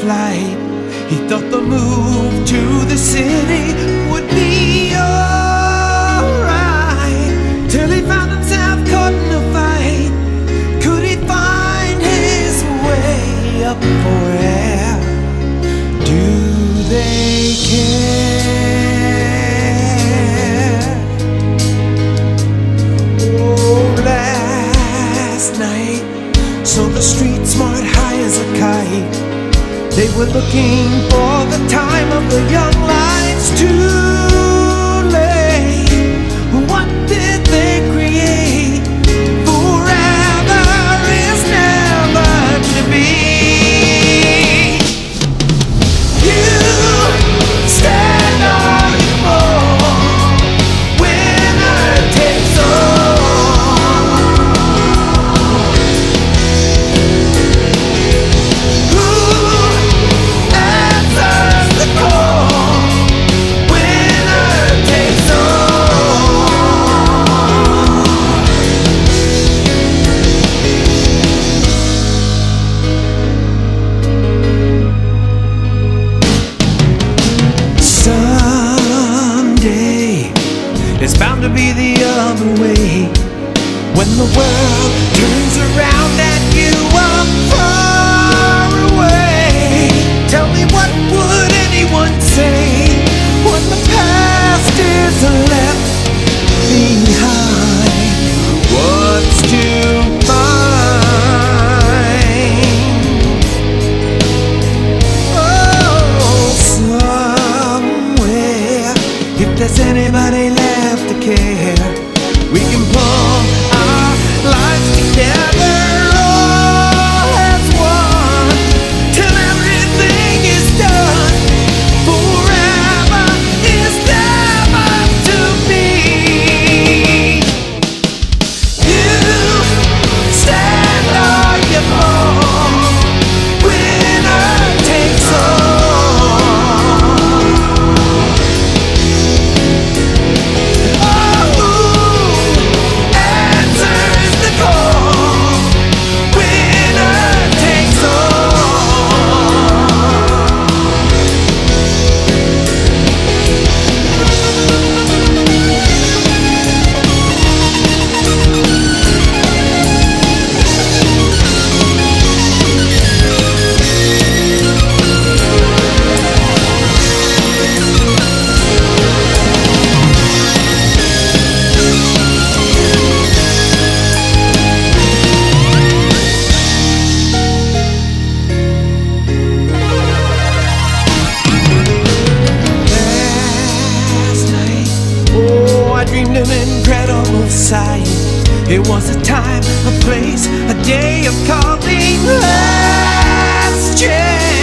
flight. He thought the move to the city would be alright, till he found himself caught in a fight. Could he find his way up for air? Do they care? Oh, last night saw the street smart high as a kite. They were looking for the time of the young lights. Too late. What did they create? Forever is never to be. You stand on your own. Winner takes all. Who answers the call? Winner takes all. Someday it's bound to be the other way, when the world turns around and you are far away. Tell me, what would anyone say when the past is left behind? What's to find? Oh, somewhere, if there's anybody left to care, we can pull our lives together all as one, till everything is done. Forever is never to be. You stand on your own. Winner takes all. Oh, who answers the call? Winner takes Last night, oh, I dreamed an incredible sight. It was a time, a place, a day of calling. Last chance.